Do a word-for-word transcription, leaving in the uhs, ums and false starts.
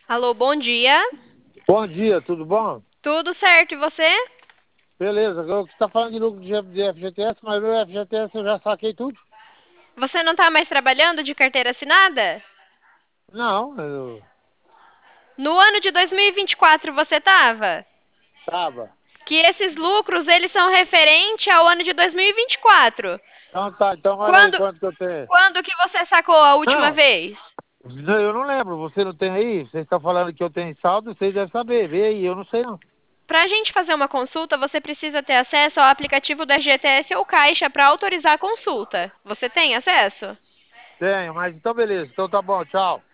Alô, bom dia. Bom dia, tudo bom? Tudo certo, e você? Beleza, agora você está falando de lucro de de F G T S, mas meu F G T S eu já saquei tudo. Você não tá mais trabalhando de carteira assinada? Não, eu No ano de dois mil e vinte e quatro você tava? tava. Que esses lucros, eles são referente ao ano de dois mil e vinte e quatro. Então tá, então olha aí Quando, quanto que eu tenho. quando que você sacou a última Não, vez? eu não lembro, você não tem aí? Vocês estão falando que eu tenho saldo, vocês devem saber, vê aí, eu não sei não. Para a gente fazer uma consulta, você precisa ter acesso ao aplicativo do F G T S ou Caixa para autorizar a consulta. Você tem acesso? Tenho, mas então beleza, então tá bom, tchau.